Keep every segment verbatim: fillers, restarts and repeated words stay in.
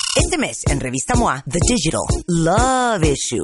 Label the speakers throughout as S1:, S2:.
S1: Este mes, en Revista M O A, The Digital Love Issue.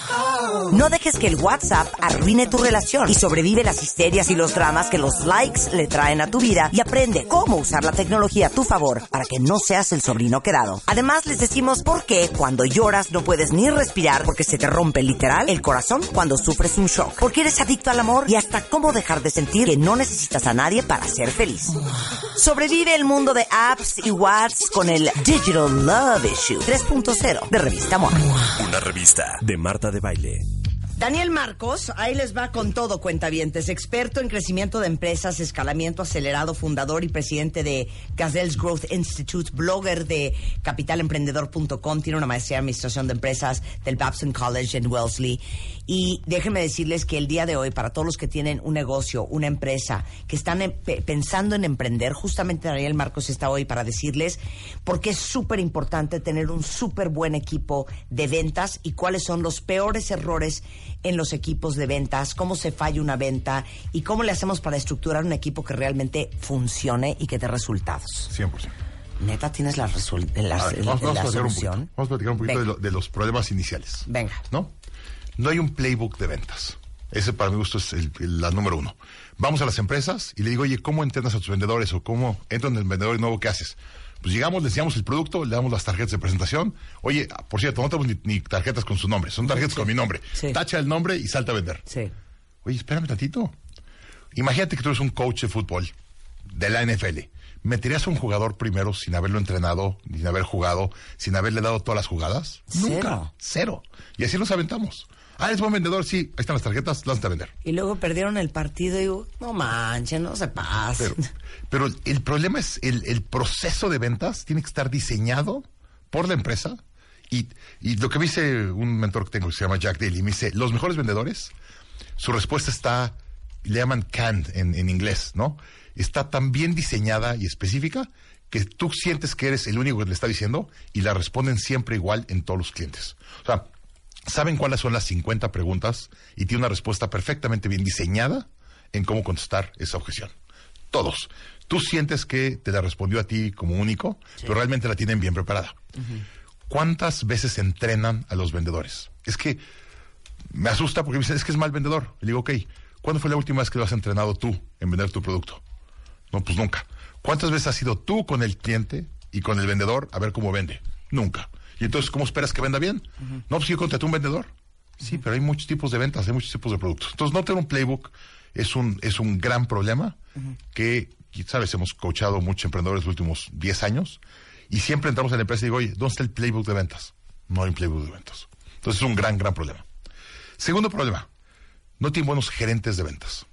S1: No dejes que el WhatsApp arruine tu relación y sobrevive las histerias y los dramas que los likes le traen a tu vida y aprende cómo usar la tecnología a tu favor para que no seas el sobrino quedado. Además, les decimos por qué cuando lloras no puedes ni respirar porque se te rompe literal el corazón cuando sufres un shock. Porque eres adicto al amor y hasta cómo dejar de sentir que no necesitas a nadie para ser feliz. Sobrevive el mundo de apps y WhatsApp con el Digital Love Issue tres punto cero de Revista M O A.
S2: Una revista de Marta de Baile.
S1: Daniel Marcos, ahí les va con todo, cuentavientes. Experto en crecimiento de empresas, escalamiento acelerado, fundador y presidente de Gazelle's Growth Institute, blogger de capital emprendedor punto com, tiene una maestría en administración de empresas del Babson College en Wellesley. Y déjenme decirles que el día de hoy, para todos los que tienen un negocio, una empresa, que están en, pe, pensando en emprender, justamente Daniel Marcos está hoy para decirles por qué es súper importante tener un súper buen equipo de ventas y cuáles son los peores errores en los equipos de ventas, cómo se falla una venta y cómo le hacemos para estructurar un equipo que realmente funcione y que dé resultados.
S3: cien por ciento.
S1: ¿Neta tienes la, resul- la,
S3: ver,
S1: la,
S3: vamos, vamos
S1: la
S3: a
S1: solución?
S3: Un vamos a platicar un poquito de, lo, de los problemas iniciales.
S1: Venga.
S3: ¿No? No hay un playbook de ventas. Ese, para mi gusto, es el, el, la número uno. Vamos a las empresas y le digo, oye, ¿cómo entrenas a tus vendedores? O ¿cómo entran en el vendedor nuevo? ¿Qué haces? Pues llegamos, les enseñamos el producto, le damos las tarjetas de presentación. Oye, por cierto, no tenemos ni, ni tarjetas con su nombre, son tarjetas sí. con mi nombre. Sí. Tacha el nombre y salta a vender.
S1: Sí.
S3: Oye, espérame tantito. Imagínate que tú eres un coach de fútbol de la N F L. ¿Meterías a un jugador primero sin haberlo entrenado, sin haber jugado, sin haberle dado todas las jugadas?
S1: Cero.
S3: Nunca. Cero. Y así los aventamos. Ah, ¿es buen vendedor? Sí, ahí están las tarjetas, lánzate a vender.
S1: Y luego perdieron el partido y digo, no manches, no se pasa.
S3: Pero, pero el problema es el, el proceso de ventas tiene que estar diseñado por la empresa. Y, y lo que me dice un mentor que tengo que se llama Jack Daly, me dice, los mejores vendedores, su respuesta está, le llaman canned en, en inglés, ¿no? Está tan bien diseñada y específica que tú sientes que eres el único que le está diciendo y la responden siempre igual en todos los clientes. O sea, saben cuáles son las cincuenta preguntas y tiene una respuesta perfectamente bien diseñada en cómo contestar esa objeción. Todos. Tú sientes que te la respondió a ti como único, sí. pero realmente la tienen bien preparada. Uh-huh. ¿Cuántas veces entrenan a los vendedores? Es que me asusta porque me dicen, es que es mal vendedor. Le digo, ok, ¿cuándo fue la última vez que lo has entrenado tú en vender tu producto? No, pues nunca. ¿Cuántas veces has ido tú con el cliente y con el vendedor a ver cómo vende? Nunca. Y entonces, ¿cómo esperas que venda bien? Uh-huh. No, pues yo contraté un vendedor. Sí, uh-huh. pero hay muchos tipos de ventas, hay muchos tipos de productos. Entonces, no tener un playbook es un es un gran problema uh-huh. que, sabes, hemos coachado muchos emprendedores los últimos diez años y siempre entramos en la empresa y digo, oye, ¿dónde está el playbook de ventas? No hay un playbook de ventas. Entonces, es un gran, gran problema. Segundo problema, no tienen buenos gerentes de ventas.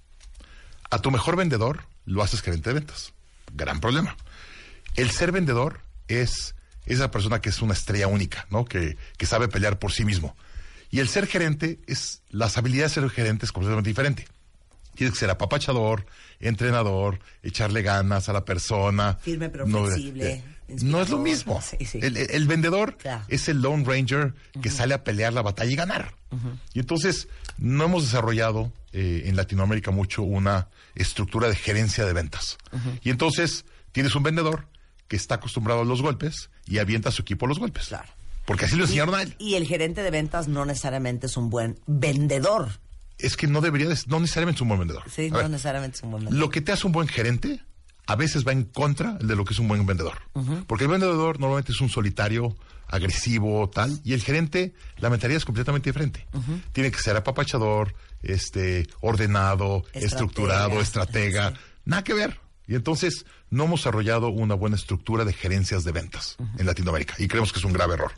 S3: A tu mejor vendedor lo haces gerente de ventas. Gran problema. El ser vendedor es esa persona que es una estrella única, ¿no? Que, que sabe pelear por sí mismo. Y el ser gerente es, las habilidades de ser gerente es completamente diferente. Tienes que ser apapachador, entrenador, echarle ganas a la persona.
S1: Firme pero
S3: no,
S1: flexible.
S3: Eh, no es lo mismo.
S1: Sí, sí.
S3: El, el, el vendedor
S1: claro.
S3: es el Lone Ranger que uh-huh. sale a pelear la batalla y ganar. Uh-huh. Y entonces no hemos desarrollado eh, en Latinoamérica mucho una estructura de gerencia de ventas. Uh-huh. Y entonces tienes un vendedor que está acostumbrado a los golpes y avienta a su equipo a los golpes.
S1: Claro.
S3: Porque así lo enseñaron a él.
S1: Y el gerente de ventas no necesariamente es un buen vendedor.
S3: Es que no debería, de, no necesariamente es un buen vendedor.
S1: Sí, a no ver, necesariamente es un buen vendedor.
S3: Lo que te hace un buen gerente a veces va en contra de lo que es un buen vendedor. Uh-huh. Porque el vendedor normalmente es un solitario, agresivo, tal, y el gerente, la mentalidad es completamente diferente. Uh-huh. Tiene que ser apapachador, este, ordenado, estratega. estructurado, estratega, sí. Nada que ver. Y entonces no hemos desarrollado una buena estructura de gerencias de ventas uh-huh. en Latinoamérica y creemos que es un grave error.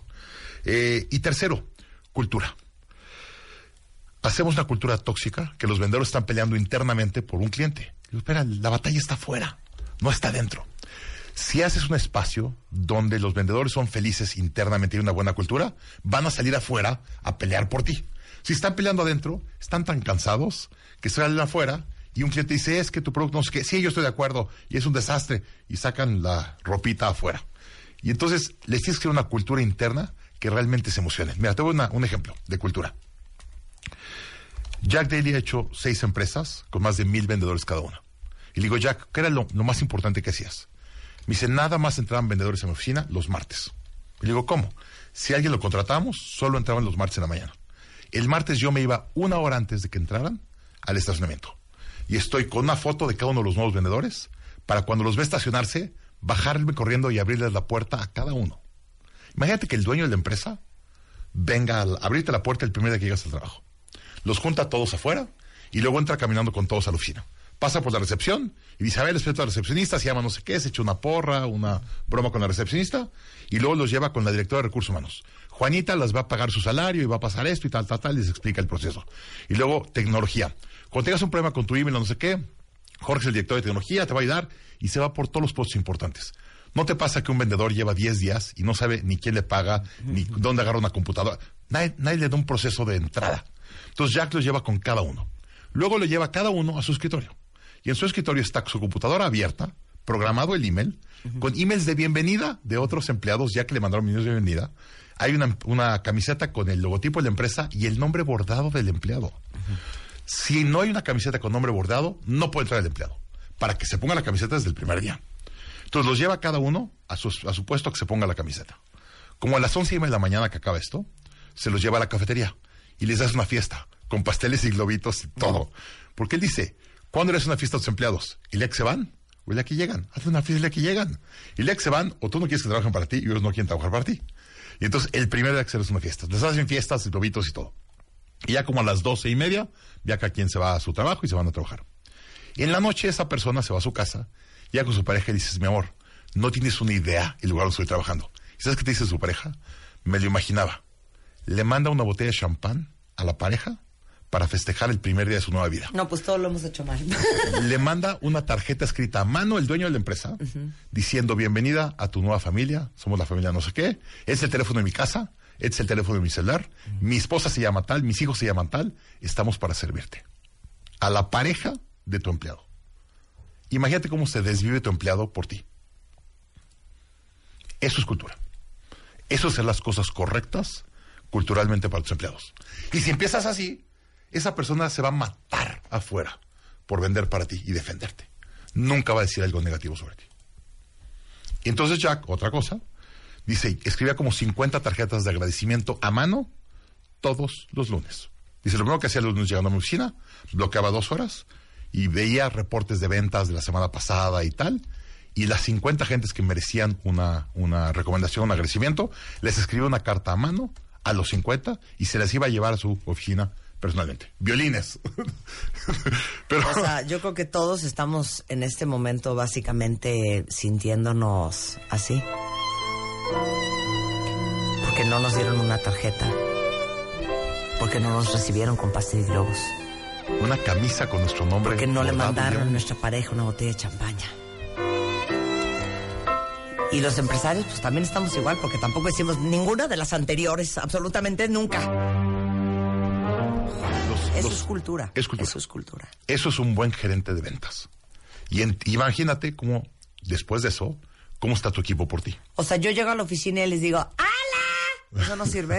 S3: Eh, y tercero, cultura. Hacemos una cultura tóxica que los vendedores están peleando internamente por un cliente. Digo, espera, la batalla está afuera, no está dentro. Si haces un espacio donde los vendedores son felices internamente y una buena cultura, van a salir afuera a pelear por ti. Si están peleando adentro, están tan cansados que salen afuera y un cliente dice, es que tu producto no sé qué, sí, yo estoy de acuerdo, y es un desastre, y sacan la ropita afuera. Y entonces les tienes que dar una cultura interna que realmente se emocione. Mira, te doy una, un ejemplo de cultura. Jack Daly ha hecho seis empresas con más de mil vendedores cada una. Y le digo, Jack, ¿qué era lo, lo más importante que hacías? Me dice, nada más entraban vendedores en mi oficina los martes. Y le digo, ¿cómo? Si alguien lo contratamos, solo entraban los martes en la mañana. El martes yo me iba una hora antes de que entraran al estacionamiento. Y estoy con una foto de cada uno de los nuevos vendedores para cuando los ve estacionarse, bajarme corriendo y abrirles la puerta a cada uno. Imagínate que el dueño de la empresa venga a abrirte la puerta el primer día que llegas al trabajo. Los junta a todos afuera y luego entra caminando con todos a la oficina. Pasa por la recepción y dice, a ver, respeto a la recepcionista, se llama no sé qué, se echa una porra, una broma con la recepcionista y luego los lleva con la directora de Recursos Humanos. Juanita las va a pagar su salario y va a pasar esto y tal, tal, tal, y les explica el proceso. Y luego, tecnología. Cuando tengas un problema con tu email o no sé qué, Jorge es el director de tecnología, te va a ayudar y se va por todos los puestos importantes. ¿No te pasa que un vendedor lleva diez días y no sabe ni quién le paga, ni dónde agarra una computadora? Nadie, nadie le da un proceso de entrada. Entonces Jack los lleva con cada uno. Luego lo lleva cada uno a su escritorio. Y en su escritorio está su computadora abierta, programado el email, uh-huh. con emails de bienvenida de otros empleados, ya que le mandaron emails de bienvenida. Hay una, una camiseta con el logotipo de la empresa y el nombre bordado del empleado. Uh-huh. Si no hay una camiseta con nombre bordado, no puede entrar el empleado. Para que se ponga la camiseta desde el primer día. Entonces los lleva cada uno a su, a su puesto a que se ponga la camiseta. Como a las once y media de la mañana que acaba esto, se los lleva a la cafetería y les hace una fiesta con pasteles y globitos y todo. Porque él dice, ¿cuándo le haces una fiesta a tus empleados? ¿El día que se van? ¿O el día que llegan? Haz una fiesta el día que llegan. Y el día que se van, o tú no quieres que trabajen para ti y ellos no quieren trabajar para ti. Y entonces el primer día que se les hace una fiesta. Les hacen fiestas, globitos y todo. Y ya como a las doce y media, ya cada quien se va a su trabajo y se van a trabajar. Y en la noche esa persona se va a su casa, ya con su pareja y dices, mi amor, no tienes una idea el lugar donde estoy trabajando. ¿Y sabes qué te dice su pareja? Me lo imaginaba. Le manda una botella de champán a la pareja para festejar el primer día de su nueva vida.
S1: No, pues todo lo hemos hecho mal.
S3: Le manda una tarjeta escrita a mano el dueño de la empresa, uh-huh. diciendo, bienvenida a tu nueva familia, somos la familia no sé qué, es el teléfono de mi casa, es el teléfono de mi celular, uh-huh. mi esposa se llama tal, mis hijos se llaman tal, estamos para servirte. A la pareja de tu empleado. Imagínate cómo se desvive tu empleado por ti. Eso es cultura. Eso es hacer las cosas correctas culturalmente para tus empleados. Y si empiezas así, esa persona se va a matar afuera por vender para ti y defenderte. Nunca va a decir algo negativo sobre ti. Y entonces Jack, otra cosa, dice, escribía como cincuenta tarjetas de agradecimiento a mano todos los lunes. Dice, lo primero que hacía los lunes llegando a mi oficina, bloqueaba dos horas y veía reportes de ventas de la semana pasada y tal, y las cincuenta gentes que merecían una, una recomendación, un agradecimiento, les escribía una carta a mano a los cincuenta y se les iba a llevar a su oficina personalmente. Violines. Pero,
S1: o sea, yo creo que todos estamos en este momento básicamente sintiéndonos así. Porque no nos dieron una tarjeta. Porque no nos recibieron con pastel y globos.
S3: Una camisa con nuestro nombre.
S1: Porque no le mandaron
S3: ya.
S1: a nuestra pareja una botella de champaña. Y los empresarios, pues también estamos igual, porque tampoco decimos ninguna de las anteriores, absolutamente nunca. Los, Eso los, es cultura.
S3: Es cultura.
S1: Eso es cultura.
S3: Eso es un buen gerente de ventas. Y en, imagínate cómo, después de eso, cómo está tu equipo por ti.
S1: O sea, yo llego a la oficina y les digo, ¡hala! Eso no sirve.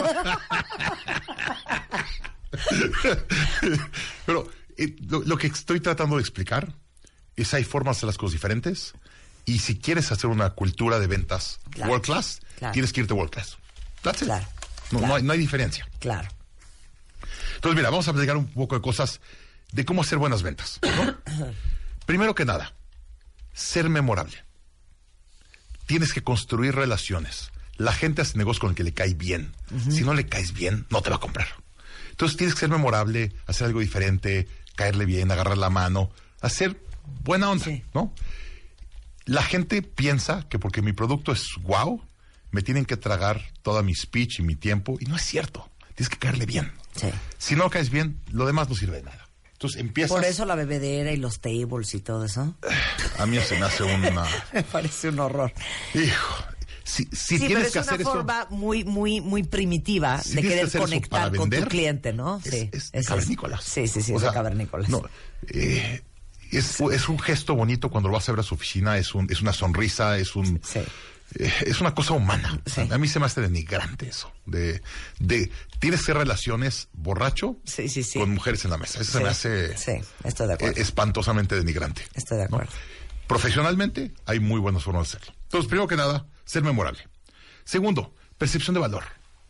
S3: Pero eh, lo, lo que estoy tratando de explicar es hay formas de hacer las cosas diferentes. Y si quieres hacer una cultura de ventas claro, world class, claro. tienes que irte world class. That's it.
S1: Claro,
S3: no,
S1: claro.
S3: No, hay, no hay diferencia.
S1: Claro.
S3: Entonces, mira, vamos a platicar un poco de cosas de cómo hacer buenas ventas, ¿no? Primero que nada, ser memorable. Tienes que construir relaciones. La gente hace negocio con el que le cae bien. Uh-huh. Si no le caes bien, no te va a comprar. Entonces tienes que ser memorable, hacer algo diferente, caerle bien, agarrar la mano, hacer buena onda, sí. ¿no? La gente piensa que porque mi producto es wow, me tienen que tragar toda mi speech y mi tiempo, y no es cierto. Tienes que caerle bien.
S1: Sí.
S3: Si no caes bien, lo demás no sirve de nada. Entonces empiezas...
S1: Por eso la bebedera y los tables y todo eso.
S3: A mí se me hace una...
S1: me parece un horror.
S3: Hijo, si, si
S1: sí,
S3: tienes
S1: pero es
S3: que hacer
S1: una forma
S3: eso,
S1: muy, muy, muy primitiva
S3: si
S1: de querer
S3: que
S1: conectar con
S3: vender,
S1: tu cliente, ¿no?
S3: Es,
S1: sí.
S3: es,
S1: es
S3: cavernícolas.
S1: Sí, sí, sí,
S3: o
S1: es
S3: sea,
S1: cavernícolas.
S3: No, eh, es, es un gesto bonito cuando lo vas a ver a su oficina, es, un, es una sonrisa, es un...
S1: Sí.
S3: Eh, es una cosa humana.
S1: Sí.
S3: A mí se me hace denigrante eso. De, de tienes que hacer relaciones borracho
S1: sí, sí, sí.
S3: con mujeres en la mesa. Eso
S1: sí.
S3: se me hace
S1: sí, estoy de acuerdo.
S3: espantosamente denigrante.
S1: Estoy de acuerdo.
S3: ¿no? Profesionalmente hay muy buenas formas de hacerlo. Entonces, primero que nada, ser memorable. Segundo, percepción de valor.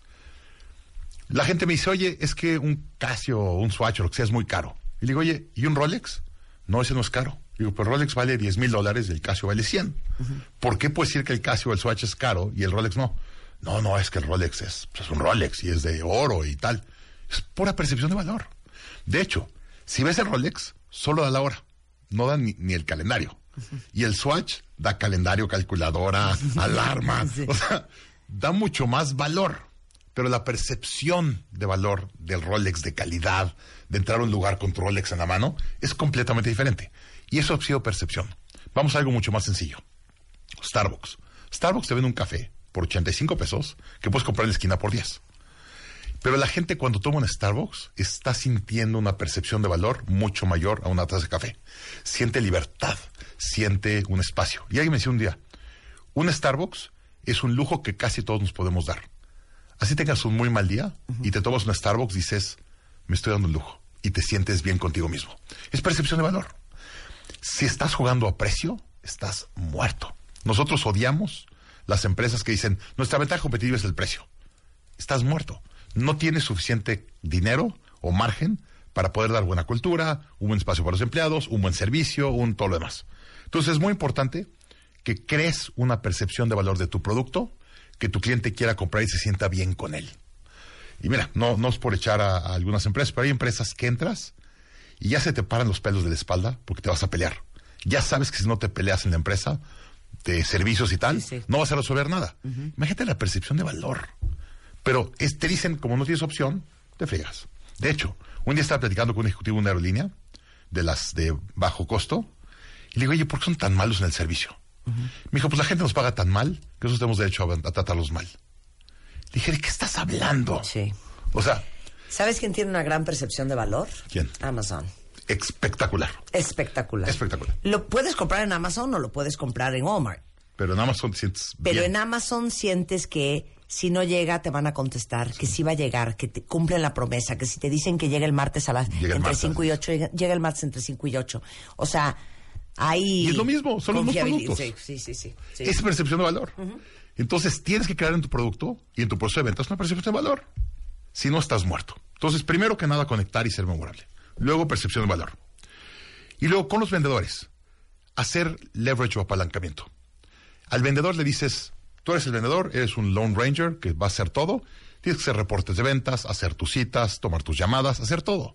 S3: La gente me dice, oye, es que un Casio o un Swatch o lo que sea es muy caro. Y le digo, oye, ¿y un Rolex? No, ese no es caro. Digo, pues Rolex vale diez mil dólares y el Casio vale cien. Uh-huh. ¿Por qué puedes decir que el Casio o el Swatch es caro y el Rolex no? No, no, es que el Rolex es, pues, un Rolex y es de oro y tal. Es pura percepción de valor. De hecho, si ves el Rolex, solo da la hora. No da ni, ni el calendario. Uh-huh. Y el Swatch da calendario, calculadora, alarma. Sí. O sea, da mucho más valor. Pero la percepción de valor del Rolex, de calidad, de entrar a un lugar con tu Rolex en la mano, es completamente diferente. Y eso ha sido percepción. Vamos a algo mucho más sencillo. Starbucks. Starbucks te vende un café por ochenta y cinco pesos que puedes comprar en la esquina por diez. Pero la gente cuando toma un Starbucks está sintiendo una percepción de valor mucho mayor a una taza de café. Siente libertad, siente un espacio. Y alguien me decía un día, un Starbucks es un lujo que casi todos nos podemos dar. Así tengas un muy mal día uh-huh. y te tomas un Starbucks y dices, me estoy dando un lujo. Y te sientes bien contigo mismo. Es percepción de valor. Si estás jugando a precio, estás muerto. Nosotros odiamos las empresas que dicen, nuestra ventaja competitiva es el precio. Estás muerto. No tienes suficiente dinero o margen para poder dar buena cultura, un buen espacio para los empleados, un buen servicio, un todo lo demás. Entonces es muy importante que crees una percepción de valor de tu producto, que tu cliente quiera comprar y se sienta bien con él. Y mira, no, no es por echar a, a algunas empresas, pero hay empresas que entras y ya se te paran los pelos de la espalda porque te vas a pelear. Ya sabes que si no te peleas en la empresa de servicios y tal, sí, sí. no vas a resolver nada. Uh-huh. Imagínate la percepción de valor. Pero es, te dicen, como no tienes opción, te fregas. De hecho, un día estaba platicando con un ejecutivo de una aerolínea, de las de bajo costo, y le digo, oye, ¿por qué son tan malos en el servicio? Uh-huh. Me dijo, pues la gente nos paga tan mal que nosotros tenemos derecho a, a tratarlos mal. Le dije, ¿de qué estás hablando?
S1: Sí.
S3: O sea...
S1: ¿Sabes quién tiene una gran percepción de valor?
S3: ¿Quién?
S1: Amazon.
S3: Espectacular.
S1: Espectacular.
S3: Espectacular.
S1: Lo puedes comprar en Amazon o lo puedes comprar en Walmart.
S3: Pero en Amazon te sientes
S1: Pero
S3: bien.
S1: en Amazon sientes que si no llega te van a contestar, sí. que sí va a llegar, que te cumplen la promesa, que si te dicen que llega el martes a las entre cinco y ocho, llega, llega el martes entre cinco y ocho. O sea, ahí...
S3: Y es lo mismo, son los mismos productos.
S1: Sí, sí, sí, sí, sí.
S3: Es percepción de valor. Uh-huh. Entonces tienes que crear en tu producto y en tu proceso de ventas una percepción de valor. Si no, estás muerto. Entonces, primero que nada, conectar y ser memorable. Luego, percepción de valor. Y luego, con los vendedores, hacer leverage o apalancamiento. Al vendedor le dices, tú eres el vendedor, eres un Lone Ranger que va a hacer todo. Tienes que hacer reportes de ventas, hacer tus citas, tomar tus llamadas, hacer todo.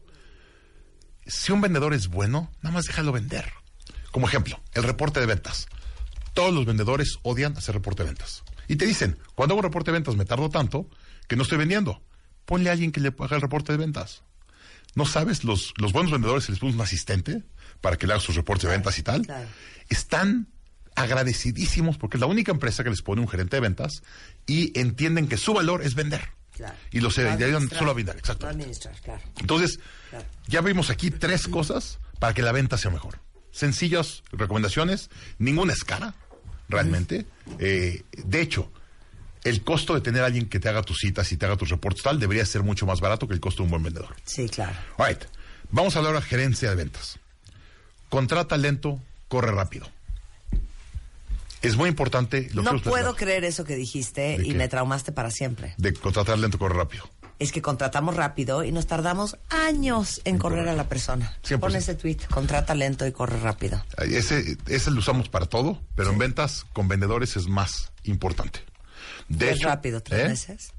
S3: Si un vendedor es bueno, nada más déjalo vender. Como ejemplo, el reporte de ventas. Todos los vendedores odian hacer reporte de ventas. Y te dicen, cuando hago un reporte de ventas me tardo tanto que no estoy vendiendo. Ponle a alguien que le haga el reporte de ventas. ¿No sabes? Los, los buenos vendedores se les pone un asistente para que le haga sus reportes de ventas y tal. Claro. Están agradecidísimos porque es la única empresa que les pone un gerente de ventas y entienden que su valor es vender. Claro. Y los ayudan solo a vender, exactamente. Claro. Entonces, claro. ya vimos aquí tres cosas para que la venta sea mejor. Sencillas recomendaciones, ninguna es cara, realmente. Uh-huh. Eh, de hecho, el costo de tener a alguien que te haga tus citas y te haga tus reportes tal debería ser mucho más barato que el costo de un buen vendedor.
S1: Sí, claro.
S3: All right. Vamos a hablar ahora de gerencia de ventas. Contrata lento, corre rápido. Es muy importante... Lo
S1: no
S3: que
S1: puedo creer eso que dijiste y
S3: qué?
S1: me traumaste para siempre.
S3: De contratar lento, corre rápido.
S1: Es que contratamos rápido y nos tardamos años en correr a la persona. cien por ciento. Pon ese tweet, contrata lento y corre rápido.
S3: Ese, ese lo usamos para todo, pero sí. en ventas con vendedores es más importante. De
S1: ¿Es
S3: hecho,
S1: rápido? ¿Tres
S3: ¿eh?
S1: meses?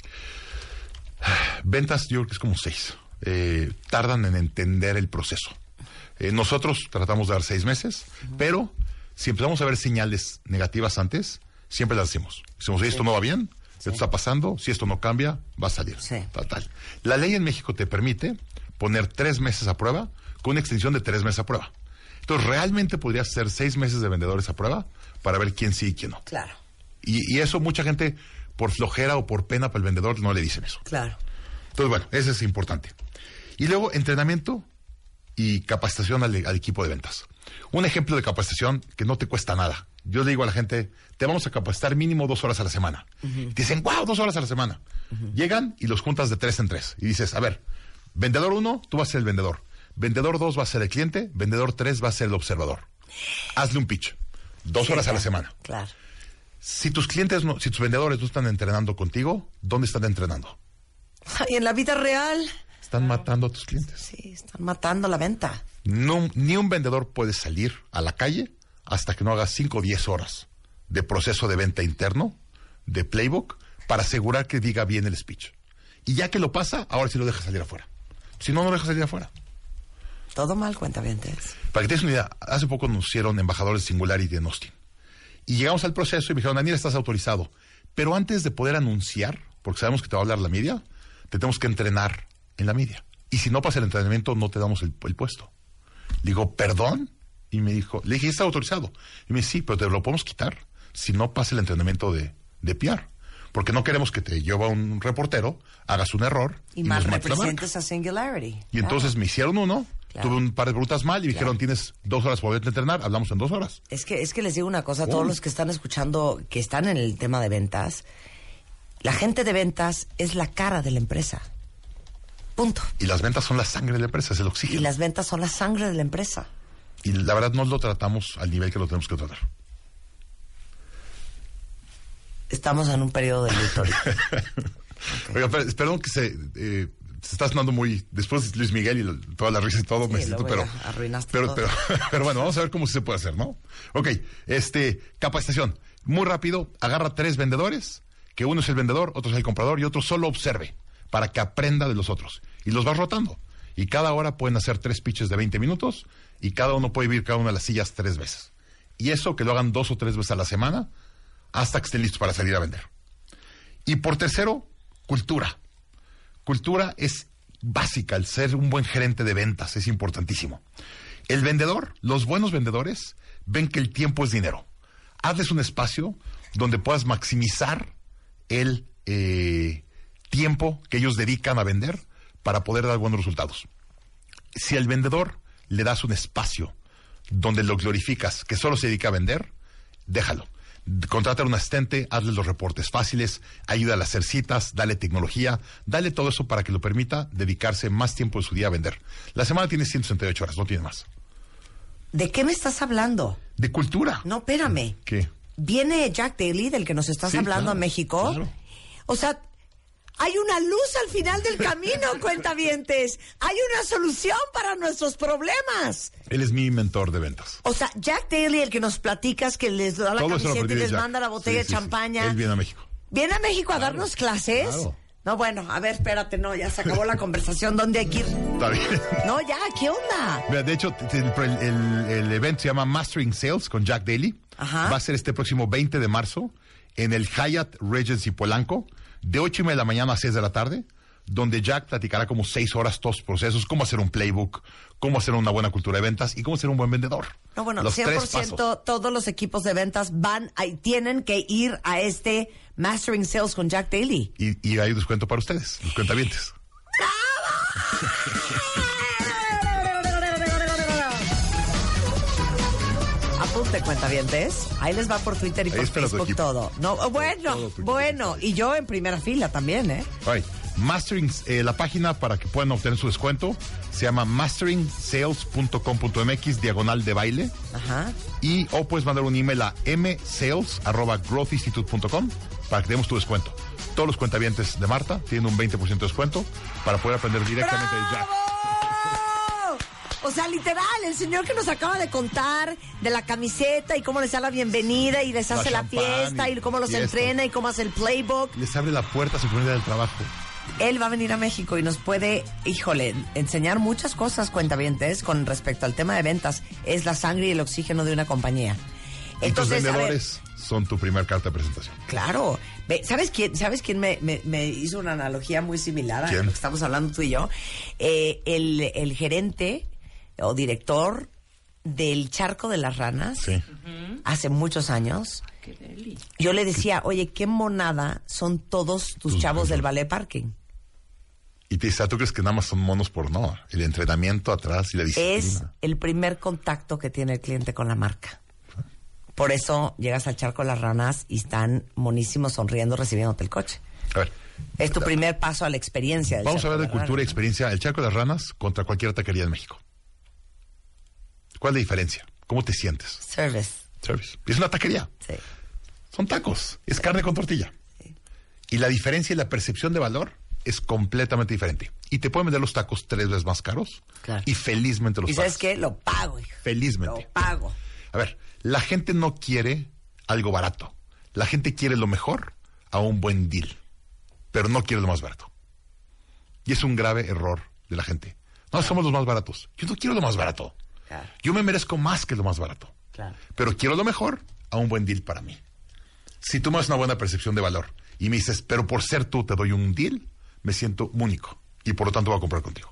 S3: Ventas yo creo que es como seis. Eh, tardan en entender el proceso. Eh, nosotros tratamos de dar seis meses, uh-huh. pero si empezamos a ver señales negativas antes, siempre las decimos. Decimos, sí. esto no va bien, sí. esto está pasando, si esto no cambia, va a salir.
S1: Sí.
S3: Tal, tal. La ley en México te permite poner tres meses a prueba con una extensión de tres meses a prueba. Entonces, realmente podrías hacer seis meses de vendedores a prueba para ver quién sí y quién no.
S1: Claro.
S3: Y, y eso mucha gente, por flojera o por pena para el vendedor, no le dicen eso.
S1: Claro.
S3: Entonces, bueno, eso es importante. Y luego, entrenamiento y capacitación al, al equipo de ventas. Un ejemplo de capacitación que no te cuesta nada. Yo le digo a la gente, te vamos a capacitar mínimo dos horas a la semana. Uh-huh. Te dicen, wow, dos horas a la semana. Uh-huh. Llegan y los juntas de tres en tres. Y dices, a ver, vendedor uno, tú vas a ser el vendedor. Vendedor dos va a ser el cliente. Vendedor tres va a ser el observador. Hazle un pitch. Dos
S1: sí,
S3: horas
S1: claro,
S3: a la semana.
S1: Claro.
S3: Si tus clientes, no, si tus vendedores no están entrenando contigo, ¿dónde están entrenando?
S1: Ay, en la vida real.
S3: Están matando a tus clientes.
S1: Sí, están matando la venta.
S3: No, ni un vendedor puede salir a la calle hasta que no haga cinco o diez horas de proceso de venta interno, de playbook, para asegurar que diga bien el speech. Y ya que lo pasa, ahora sí lo deja salir afuera. Si no, no lo deja salir afuera.
S1: Todo mal, cuentavientes.
S3: Para que te des una idea, hace poco nos hicieron embajadores de Singularity en Austin. Y llegamos al proceso y me dijeron, Daniel, estás autorizado. Pero antes de poder anunciar, porque sabemos que te va a hablar la media, te tenemos que entrenar en la media. Y si no pasa el entrenamiento, no te damos el, el puesto. Le digo, ¿perdón? Y me dijo, le dije, está autorizado. Y me dice, sí, pero te lo podemos quitar si no pasa el entrenamiento de, de P R. Porque no queremos que te lleve un reportero, hagas un error.
S1: Y, y más representes a Singularity.
S3: Y entonces claro. me hicieron uno. Claro. Tuve un par de preguntas mal y me
S1: claro.
S3: dijeron, tienes dos horas para volverte a entrenar, hablamos en dos horas.
S1: Es que, es que les digo una cosa a todos oh. los que están escuchando, que están en el tema de ventas. La gente de ventas es la cara de la empresa. Punto.
S3: Y las ventas son la sangre de la empresa, es el oxígeno.
S1: Y las ventas son la sangre de la empresa.
S3: Y la verdad no lo tratamos al nivel que lo tenemos que tratar.
S1: Estamos en un periodo de luto. Okay.
S3: Oiga, pero, perdón que se... Eh, se está sonando muy... Después de Luis Miguel y lo, toda la risa y todo,
S1: sí,
S3: me siento, pero...
S1: Arruinaste
S3: pero,
S1: todo.
S3: Pero, pero bueno, vamos a ver cómo se puede hacer, ¿no? Ok, este, capacitación. Muy rápido, agarra tres vendedores, que uno es el vendedor, otro es el comprador y otro solo observe, para que aprenda de los otros. Y los vas rotando. Y cada hora pueden hacer tres pitches de veinte minutos, y cada uno puede vivir cada una de las sillas tres veces. Y eso que lo hagan dos o tres veces a la semana, hasta que estén listos para salir a vender. Y por tercero, cultura. Cultura es básica, el ser un buen gerente de ventas es importantísimo. El vendedor, los buenos vendedores, ven que el tiempo es dinero. Hazles un espacio donde puedas maximizar el eh, tiempo que ellos dedican a vender para poder dar buenos resultados. Si al vendedor le das un espacio donde lo glorificas, que solo se dedica a vender, déjalo. Contrata a un asistente, hazle los reportes fáciles, ayúdale a hacer citas, dale tecnología, dale todo eso para que lo permita dedicarse más tiempo de su día a vender. La semana tiene ciento sesenta y ocho horas, no tiene más.
S1: ¿De qué me estás hablando?
S3: De cultura.
S1: No, espérame.
S3: ¿Qué?
S1: Viene Jack Daly, del que nos estás sí, hablando, claro, a México.
S3: Claro.
S1: O sea, hay una luz al final del camino, cuentavientes. Hay una solución para nuestros problemas.
S3: Él es mi mentor de ventas.
S1: O sea, Jack Daly, el que nos platicas, que les da la
S3: Todo
S1: camiseta y les
S3: Jack.
S1: manda la botella
S3: sí, sí,
S1: de champaña.
S3: Sí. Él viene a México.
S1: ¿Viene a México claro, a darnos clases?
S3: Claro.
S1: No, bueno, a ver, espérate, no, ya se acabó la conversación. ¿Dónde hay que ir?
S3: Está bien.
S1: No, ya, ¿qué onda?
S3: Mira, de hecho, el, el, el evento se llama Mastering Sales con Jack Daly.
S1: Ajá.
S3: Va a ser este próximo veinte de marzo en el Hyatt Regency Polanco, de ocho y media de la mañana a seis de la tarde, donde Jack platicará como seis horas todos los procesos, cómo hacer un playbook, cómo hacer una buena cultura de ventas y cómo ser un buen vendedor.
S1: No, bueno,
S3: los
S1: cien por ciento todos los equipos de ventas van, a, tienen que ir a este Mastering Sales con Jack Daly.
S3: Y, y hay descuento para ustedes, los cuentavientes.
S1: Apunte, cuentavientes. Ahí les va por Twitter y por Facebook todo. No, bueno, todo bueno. Y yo en primera fila también, ¿eh?
S3: Right. Mastering, eh, la página para que puedan obtener su descuento se llama mastering sales punto com punto m x diagonal de baile.
S1: Ajá.
S3: Y o puedes mandar un email a msales arroba growth institute punto com para que demos tu descuento. Todos los cuentavientes de Marta tienen un veinte por ciento de descuento para poder aprender directamente de Jack.
S1: O sea, literal, el señor que nos acaba de contar de la camiseta y cómo les da la bienvenida y les hace la, la fiesta y, y cómo los fiesta. entrena y cómo hace el playbook.
S3: Les abre la puerta a su primer día del trabajo.
S1: Él va a venir a México y nos puede, híjole, enseñar muchas cosas, cuentavientes, con respecto al tema de ventas. Es la sangre y el oxígeno de una compañía.
S3: Entonces, los vendedores son tu primer carta de presentación.
S1: Claro. ¿Sabes quién, ¿sabes quién me, me, me hizo una analogía muy similar a
S3: ¿Quién?
S1: lo que estamos hablando tú y yo? Eh, el, el gerente o director del Charco de las Ranas,
S3: sí.
S1: uh-huh. hace muchos años. Qué deli. Yo le decía, oye, qué monada son todos tus Tus chavos del ballet parking.
S3: Y te dice, ¿tú crees que nada más son monos por no? El entrenamiento atrás y la disciplina.
S1: Es el primer contacto que tiene el cliente con la marca. Por eso llegas al Charco de las Ranas y están monísimos sonriendo recibiéndote el coche.
S3: A ver.
S1: Es tu primer paso a la experiencia. Del
S3: Vamos
S1: Charco
S3: a ver de,
S1: de
S3: cultura
S1: Ranas,
S3: y experiencia. El Charco de las Ranas contra cualquier taquería en México. ¿Cuál es la diferencia? ¿Cómo te sientes?
S1: Service.
S3: Service. Es una taquería.
S1: Sí.
S3: Son tacos, es carne con tortilla. Y la diferencia y la percepción de valor es completamente diferente. Y te pueden vender los tacos tres veces más caros.
S1: Claro.
S3: Y felizmente los
S1: ¿Y
S3: pagas.
S1: sabes qué? Lo pago, hijo.
S3: Felizmente.
S1: Lo pago.
S3: A ver, la gente no quiere algo barato. La gente quiere lo mejor a un buen deal. Pero no quiere lo más barato. Y es un grave error de la gente. No, claro. Somos los más baratos. Yo no quiero lo más barato.
S1: Claro.
S3: Yo me merezco más que lo más barato.
S1: Claro.
S3: Pero quiero lo mejor a un buen deal para mí. Si tú me das una buena percepción de valor y me dices, pero por ser tú te doy un deal, me siento único y por lo tanto voy a comprar contigo.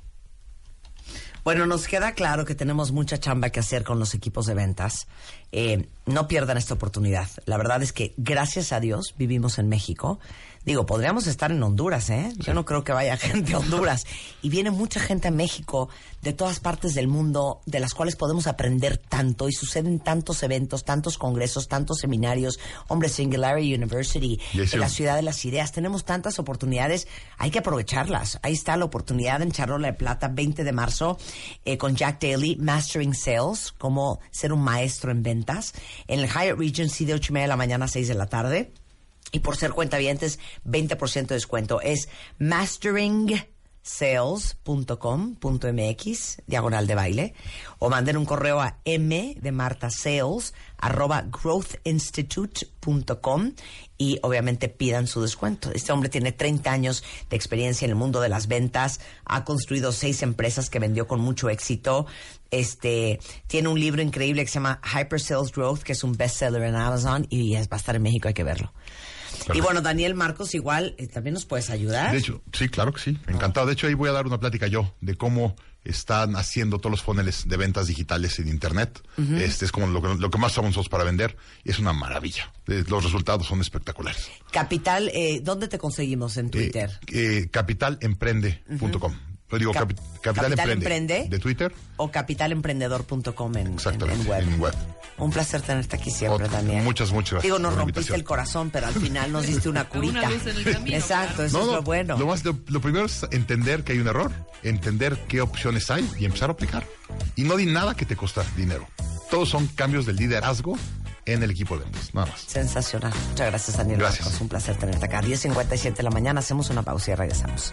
S1: Bueno, nos queda claro que tenemos mucha chamba que hacer con los equipos de ventas. Eh, no pierdan esta oportunidad. La verdad es que, gracias a Dios, vivimos en México. Digo, podríamos estar en Honduras, ¿eh? Sí. Yo no creo que vaya gente a Honduras. Y viene mucha gente a México de todas partes del mundo, de las cuales podemos aprender tanto. Y suceden tantos eventos, tantos congresos, tantos seminarios. Hombre, Singularity University,
S3: yes,
S1: en la Ciudad de las Ideas. Tenemos tantas oportunidades. Hay que aprovecharlas. Ahí está la oportunidad en Charola de Plata, veinte de marzo, eh, con Jack Daly, Mastering Sales, cómo ser un maestro en ventas. En el Hyatt Regency de ocho y media de la mañana a seis de la tarde. Y por ser cuentavientes, veinte por ciento de descuento. Es mastering sales punto com punto m x, diagonal de baile. O manden un correo a m de Marta Sales, arroba growth institute punto com y obviamente pidan su descuento. Este hombre tiene treinta años de experiencia en el mundo de las ventas. Ha construido seis empresas que vendió con mucho éxito. Este, tiene un libro increíble que se llama Hyper Sales Growth, que es un bestseller en Amazon y es, va a estar en México, hay que verlo. Perfecto. Y bueno, Daniel Marcos, igual, eh, también nos puedes ayudar.
S3: De hecho, sí, claro que sí, encantado. De hecho, ahí voy a dar una plática yo de cómo están haciendo todos los funnels de ventas digitales en Internet. Uh-huh. Este es como lo que, lo que más usamos nosotros para vender y es una maravilla. Eh, los resultados son espectaculares.
S1: Capital, eh, ¿dónde te conseguimos en Twitter?
S3: Eh, eh, capital emprende punto com. Uh-huh. Yo digo Cap- Capital, Capital Emprende, Emprende de Twitter
S1: o capital emprendedor punto com en, en, en, web.
S3: en web.
S1: Un placer tenerte aquí siempre,
S3: oh,
S1: Daniel.
S3: Muchas, muchas gracias.
S1: Digo, nos rompiste el corazón, pero al final nos diste una curita.
S4: Una luz en el camino,
S1: exacto,
S4: claro.
S1: eso
S3: no,
S1: es
S3: no,
S1: lo bueno.
S3: Lo, más, lo, lo primero es entender que hay un error, entender qué opciones hay y empezar a aplicar. Y no di nada que te cuesta dinero. Todos son cambios del liderazgo en el equipo de ventas, nada más.
S1: Sensacional. Muchas gracias, Daniel.
S3: Gracias.
S1: Es un placer tenerte acá. diez cincuenta y siete de la mañana, hacemos una pausa y regresamos.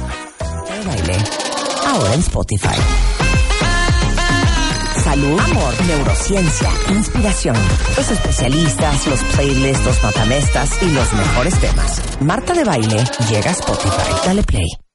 S1: El baile. Ahora en Spotify. Salud, amor, neurociencia, inspiración. Los especialistas, los playlists, los matamestas y los mejores temas. Marta de Baile llega a Spotify. Dale play.